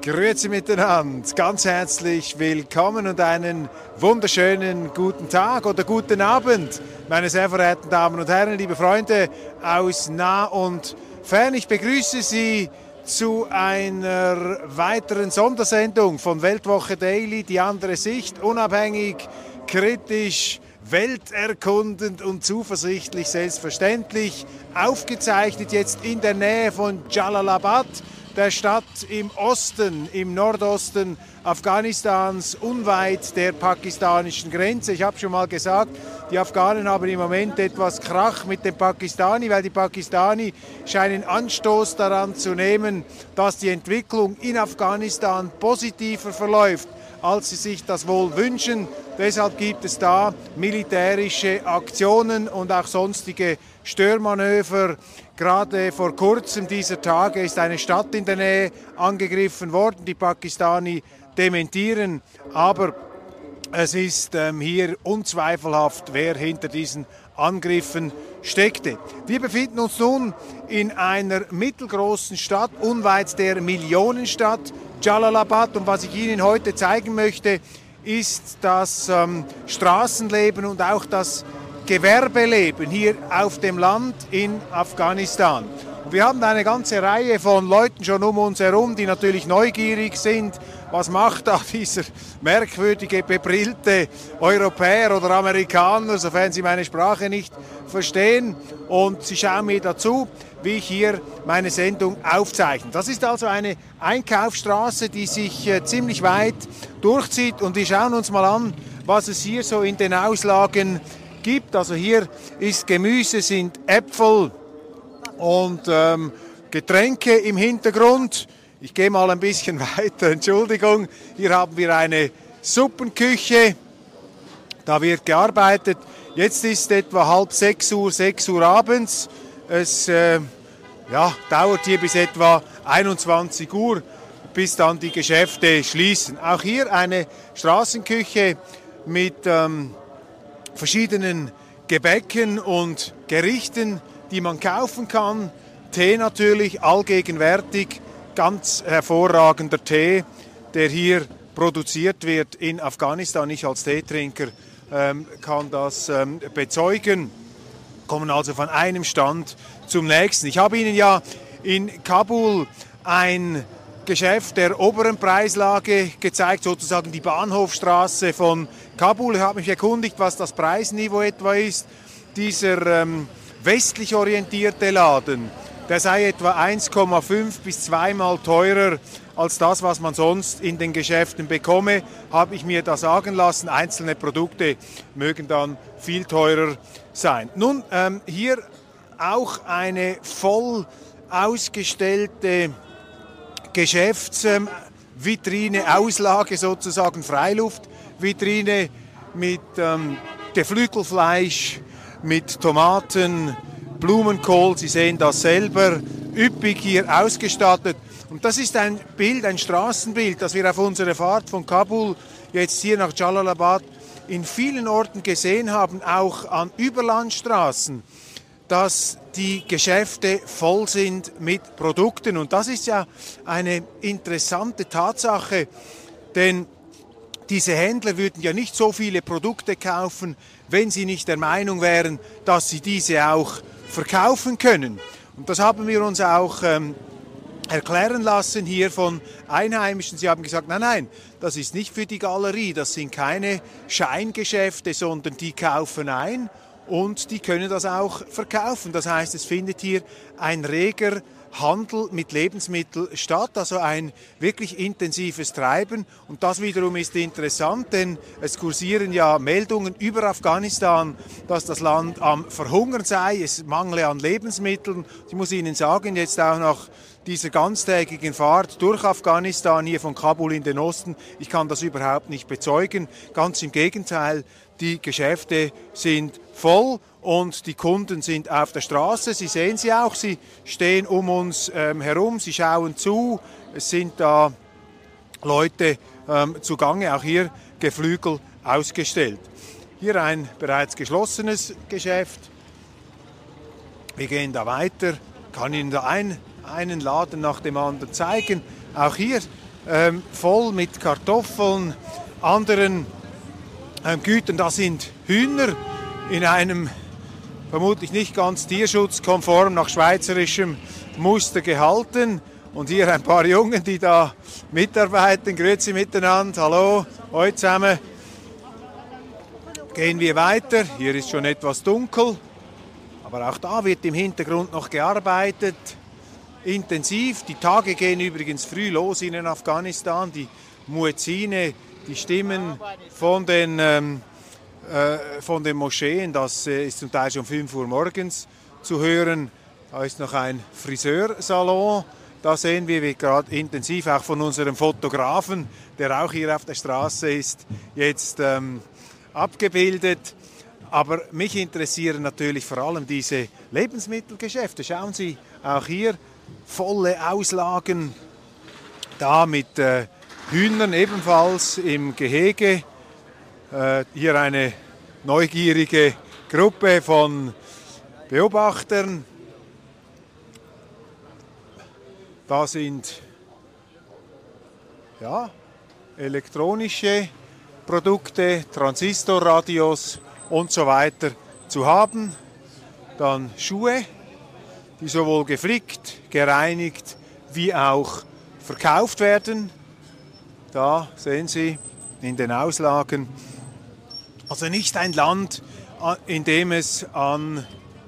Grüezi miteinander, ganz herzlich willkommen und einen wunderschönen guten Tag oder guten Abend, meine sehr verehrten Damen und Herren, liebe Freunde aus nah und fern. Ich begrüße Sie zu einer weiteren Sondersendung von Weltwoche Daily, die andere Sicht, unabhängig, kritisch, welterkundend und zuversichtlich, selbstverständlich, aufgezeichnet jetzt in der Nähe von Jalalabad, der Stadt im Osten, im Nordosten Afghanistans, unweit der pakistanischen Grenze. Ich habe schon mal gesagt, die Afghanen haben im Moment etwas Krach mit den Pakistani, weil die Pakistani scheinen Anstoß daran zu nehmen, dass die Entwicklung in Afghanistan positiver verläuft, als sie sich das wohl wünschen. Deshalb gibt es da militärische Aktionen und auch sonstige Störmanöver. Gerade vor kurzem dieser Tage ist eine Stadt in der Nähe angegriffen worden. Die Pakistani dementieren, aber es ist hier unzweifelhaft, wer hinter diesen Angriffen steckte. Wir befinden uns nun in einer mittelgroßen Stadt, unweit der Millionenstadt Jalalabad. Und was ich Ihnen heute zeigen möchte, ist das Straßenleben und auch das Gewerbeleben hier auf dem Land in Afghanistan. Und wir haben eine ganze Reihe von Leuten schon um uns herum, die natürlich neugierig sind. Was macht da dieser merkwürdige, bebrillte Europäer oder Amerikaner, sofern sie meine Sprache nicht verstehen? Und sie schauen mir dazu, wie ich hier meine Sendung aufzeichne. Das ist also eine Einkaufsstraße, die sich ziemlich weit durchzieht. Und wir schauen uns mal an, was es hier so in den Auslagen gibt. Also hier ist Gemüse, sind Äpfel und Getränke im Hintergrund. Ich gehe mal ein bisschen weiter, Entschuldigung. Hier haben wir eine Suppenküche, da wird gearbeitet. Jetzt ist etwa 5:30, 6 Uhr abends. Es dauert hier bis etwa 21 Uhr, bis dann die Geschäfte schließen. Auch hier eine Straßenküche mit verschiedenen Gebäcken und Gerichten, die man kaufen kann. Tee natürlich, allgegenwärtig, ganz hervorragender Tee, der hier produziert wird in Afghanistan. Ich als Teetrinker kann das bezeugen. Kommen also von einem Stand zum nächsten. Ich habe Ihnen ja in Kabul ein Geschäft der oberen Preislage gezeigt, sozusagen die Bahnhofstraße von Kabul. Ich habe mich erkundigt, was das Preisniveau etwa ist. Dieser westlich orientierte Laden, der sei etwa 1,5 bis 2-mal teurer als das, was man sonst in den Geschäften bekomme, habe ich mir da sagen lassen. Einzelne Produkte mögen dann viel teurer sein. Nun, hier auch eine voll ausgestellte Geschäftsvitrine, Auslage sozusagen, Freiluftvitrine mit Geflügelfleisch, mit Tomaten, Blumenkohl, Sie sehen das selber, üppig hier ausgestattet. Und das ist ein Bild, ein Straßenbild, das wir auf unserer Fahrt von Kabul jetzt hier nach Jalalabad in vielen Orten gesehen haben, auch an Überlandstraßen, dass die Geschäfte voll sind mit Produkten. Und das ist ja eine interessante Tatsache, denn diese Händler würden ja nicht so viele Produkte kaufen, wenn sie nicht der Meinung wären, dass sie diese auch verkaufen können. Und das haben wir uns auch erklären lassen hier von Einheimischen. Sie haben gesagt, nein, das ist nicht für die Galerie, das sind keine Scheingeschäfte, sondern die kaufen ein und die können das auch verkaufen. Das heißt, es findet hier ein reger Handel mit Lebensmitteln statt, also ein wirklich intensives Treiben. Und das wiederum ist interessant, denn es kursieren ja Meldungen über Afghanistan, dass das Land am Verhungern sei, es mangle an Lebensmitteln. Ich muss Ihnen sagen, jetzt auch nach dieser ganztägigen Fahrt durch Afghanistan, hier von Kabul in den Osten, ich kann das überhaupt nicht bezeugen. Ganz im Gegenteil, die Geschäfte sind voll und die Kunden sind auf der Straße. Sie sehen sie auch, sie stehen um uns herum, sie schauen zu. Es sind da Leute zugange, auch hier Geflügel ausgestellt. Hier ein bereits geschlossenes Geschäft. Wir gehen da weiter. Ich kann Ihnen da einen Laden nach dem anderen zeigen. Auch hier voll mit Kartoffeln, anderen Gütern. Da sind Hühner in einem vermutlich nicht ganz tierschutzkonform nach schweizerischem Muster gehalten. Und hier ein paar Jungen, die da mitarbeiten. Grüezi miteinander, hallo, heute zusammen. Gehen wir weiter. Hier ist schon etwas dunkel, aber auch da wird im Hintergrund noch gearbeitet. Intensiv. Die Tage gehen übrigens früh los in Afghanistan. Die Muezzine, die Stimmen von den Moscheen, das ist zum Teil schon 5 Uhr morgens zu hören. Da ist noch ein Friseursalon. Da sehen wir, wie gerade intensiv auch von unserem Fotografen, der auch hier auf der Straße ist, jetzt abgebildet. Aber mich interessieren natürlich vor allem diese Lebensmittelgeschäfte. Schauen Sie, auch hier volle Auslagen, da mit Hühnern ebenfalls im Gehege. Hier eine neugierige Gruppe von Beobachtern. Da sind ja, elektronische Produkte, Transistorradios und so weiter zu haben. Dann Schuhe, die sowohl geflickt, gereinigt wie auch verkauft werden. Da sehen Sie in den Auslagen. Also nicht ein Land, in dem es an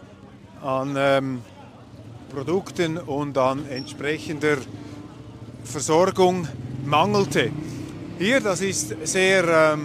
Produkten und an entsprechender Versorgung mangelte. Hier, das ist sehr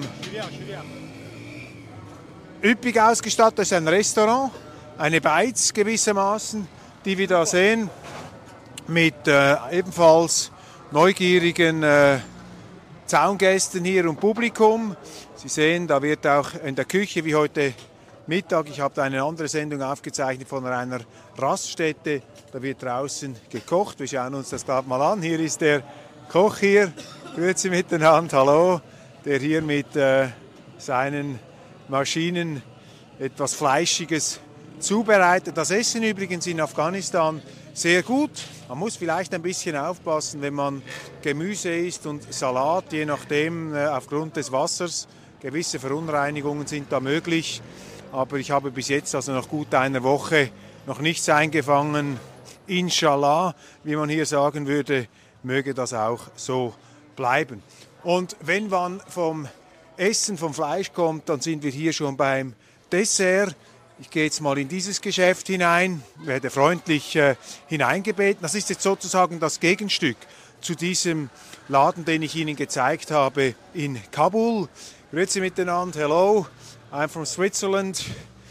üppig ausgestattet, das ist ein Restaurant, eine Beiz gewissermaßen, die wir da sehen, mit ebenfalls neugierigen Zaungästen hier und Publikum. Sie sehen, da wird auch in der Küche, wie heute Mittag, ich habe eine andere Sendung aufgezeichnet von einer Raststätte, da wird draußen gekocht. Wir schauen uns das gerade mal an. Hier ist der Koch hier, grüezi miteinander, hallo, der hier mit seinen Maschinen etwas Fleischiges zubereitet. Das Essen übrigens in Afghanistan sehr gut. Man muss vielleicht ein bisschen aufpassen, wenn man Gemüse isst und Salat, je nachdem aufgrund des Wassers. Gewisse Verunreinigungen sind da möglich. Aber ich habe bis jetzt, also nach gut einer Woche, noch nichts eingefangen. Inshallah, wie man hier sagen würde, möge das auch so bleiben. Und wenn man vom Essen, vom Fleisch kommt, dann sind wir hier schon beim Dessert. Ich gehe jetzt mal in dieses Geschäft hinein, werde freundlich hineingebeten. Das ist jetzt sozusagen das Gegenstück zu diesem Laden, den ich Ihnen gezeigt habe in Kabul. Grüezi miteinander, hello. I'm from Switzerland.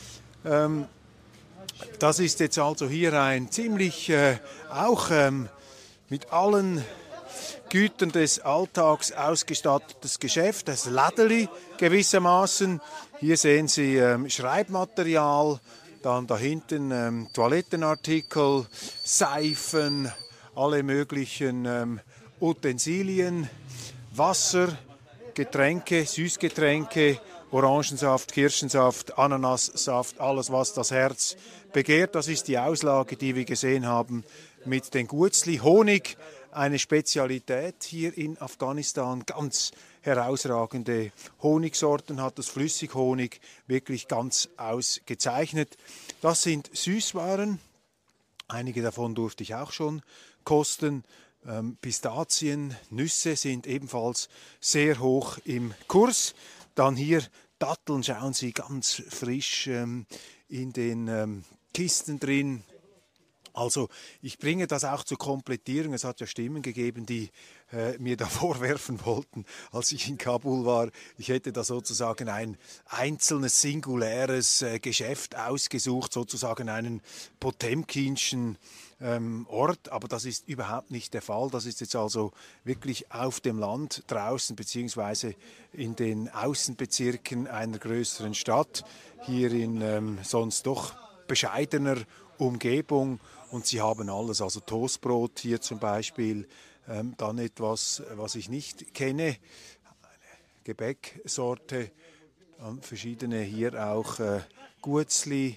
Das ist jetzt also hier ein ziemlich auch mit allen Gütern des Alltags ausgestattetes Geschäft, das Lädeli gewissermaßen. Hier sehen Sie Schreibmaterial, dann da hinten Toilettenartikel, Seifen, alle möglichen Utensilien, Wasser, Getränke, Süßgetränke, Orangensaft, Kirschensaft, Ananassaft, alles was das Herz begehrt. Das ist die Auslage, die wir gesehen haben mit den Gutzli. Honig, eine Spezialität hier in Afghanistan, ganz herausragende Honigsorten hat das Flüssighonig wirklich ganz ausgezeichnet. Das sind Süßwaren, einige davon durfte ich auch schon kosten. Pistazien, Nüsse sind ebenfalls sehr hoch im Kurs. Dann hier Datteln, schauen Sie, ganz frisch in den Kisten drin. Also ich bringe das auch zur Komplettierung. Es hat ja Stimmen gegeben, die mir da vorwerfen wollten, als ich in Kabul war. Ich hätte da sozusagen ein einzelnes, singuläres Geschäft ausgesucht, sozusagen einen potemkinschen Ort, aber das ist überhaupt nicht der Fall. Das ist jetzt also wirklich auf dem Land draußen beziehungsweise in den Außenbezirken einer größeren Stadt, hier in sonst doch bescheidener Umgebung, und sie haben alles, also Toastbrot hier zum Beispiel, dann etwas, was ich nicht kenne, eine Gebäcksorte, dann verschiedene hier auch Gutzli,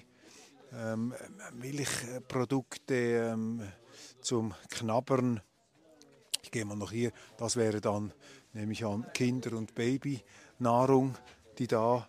Milchprodukte zum Knabbern. Ich gehe mal noch hier, das wäre dann, nehme ich an, Kinder- und Babynahrung, die da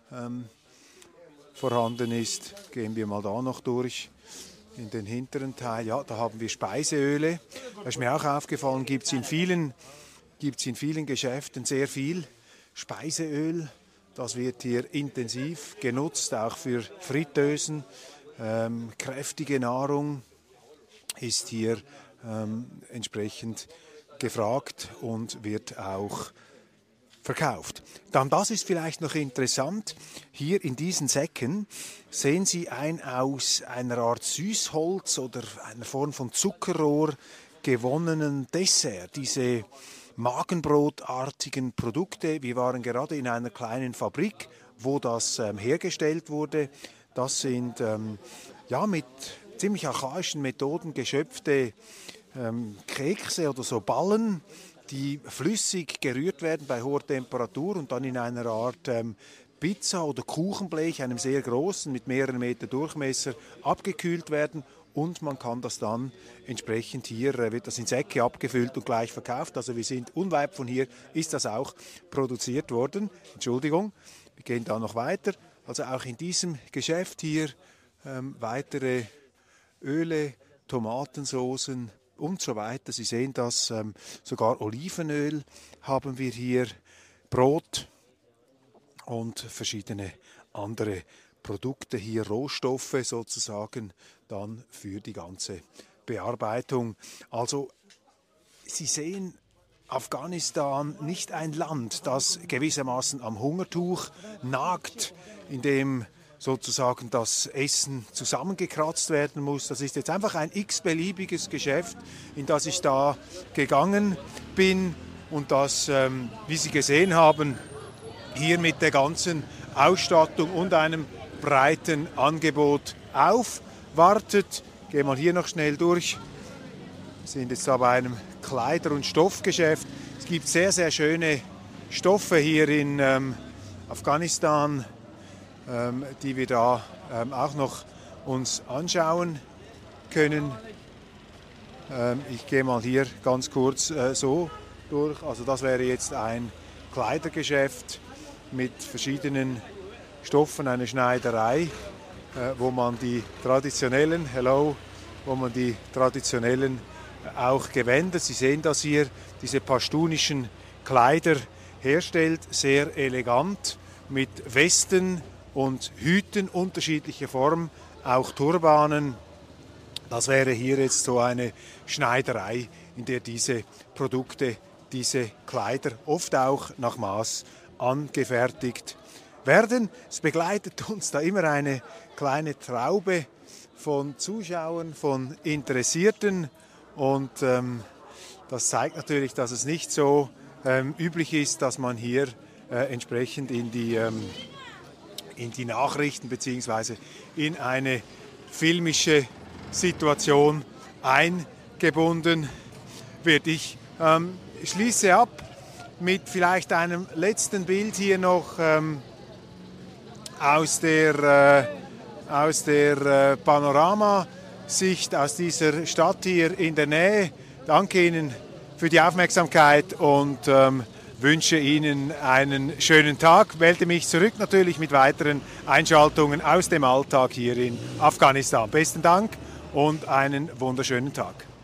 vorhanden ist. Gehen wir mal da noch durch in den hinteren Teil. Ja, da haben wir Speiseöle. Das ist mir auch aufgefallen, gibt es in vielen Geschäften sehr viel Speiseöl. Das wird hier intensiv genutzt, auch für Fritteusen. Kräftige Nahrung ist hier entsprechend gefragt und wird auch verkauft. Dann, das ist vielleicht noch interessant, hier in diesen Säcken sehen Sie ein aus einer Art Süßholz oder einer Form von Zuckerrohr gewonnenen Dessert. Diese magenbrotartigen Produkte, wir waren gerade in einer kleinen Fabrik, wo das hergestellt wurde. Das sind mit ziemlich archaischen Methoden geschöpfte Kekse oder so Ballen, die flüssig gerührt werden bei hoher Temperatur und dann in einer Art Pizza- oder Kuchenblech, einem sehr großen, mit mehreren Meter Durchmesser, abgekühlt werden. Und man kann das dann entsprechend hier, wird das in Säcke abgefüllt und gleich verkauft. Also wir sind unweit von hier, ist das auch produziert worden. Entschuldigung, wir gehen da noch weiter. Also auch in diesem Geschäft hier weitere Öle, Tomatensoßen und so weiter. Sie sehen das, sogar Olivenöl haben wir hier, Brot und verschiedene andere Produkte hier, Rohstoffe sozusagen, dann für die ganze Bearbeitung. Also Sie sehen, Afghanistan nicht ein Land, das gewissermaßen am Hungertuch nagt, in dem sozusagen das Essen zusammengekratzt werden muss. Das ist jetzt einfach ein x-beliebiges Geschäft, in das ich da gegangen bin und das, wie Sie gesehen haben, hier mit der ganzen Ausstattung und einem breiten Angebot aufwartet. Ich gehe mal hier noch schnell durch. Wir sind jetzt da bei einem Kleider- und Stoffgeschäft. Es gibt sehr, sehr schöne Stoffe hier in Afghanistan, die wir da auch noch uns anschauen können. Ich gehe mal hier ganz kurz so durch. Also das wäre jetzt ein Kleidergeschäft mit verschiedenen Stoffen, eine Schneiderei, wo man die traditionellen, auch Gewänder, Sie sehen das hier, diese pashtunischen Kleider herstellt, sehr elegant, mit Westen und Hüten unterschiedlicher Form, auch Turbanen. Das wäre hier jetzt so eine Schneiderei, in der diese Produkte, diese Kleider oft auch nach Maß angefertigt werden. Es begleitet uns da immer eine kleine Traube von Zuschauern, von Interessierten und das zeigt natürlich, dass es nicht so üblich ist, dass man hier entsprechend in die Nachrichten bzw. in eine filmische Situation eingebunden wird. Ich schließe ab mit vielleicht einem letzten Bild hier noch aus der Panoramasicht aus dieser Stadt hier in der Nähe. Danke Ihnen für die Aufmerksamkeit und wünsche Ihnen einen schönen Tag. Melde mich zurück natürlich mit weiteren Einschaltungen aus dem Alltag hier in Afghanistan. Besten Dank und einen wunderschönen Tag.